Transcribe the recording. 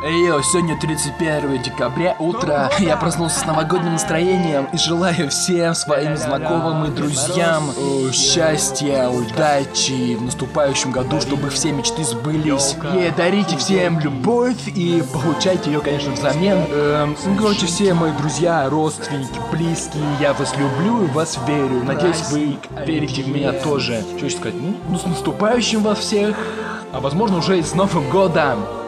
Йо, сегодня 31 декабря, утро. Я проснулся с новогодним настроением и желаю всем своим знакомым и друзьям счастья, удачи в наступающем году, чтобы все мечты сбылись. И дарите всем любовь и получайте ее, конечно, взамен. Короче, все мои друзья, родственники, близкие, я вас люблю и вас верю. Надеюсь, вы верите в меня тоже. Что еще сказать? Ну, с наступающим вас всех, а возможно уже и с Новым годом.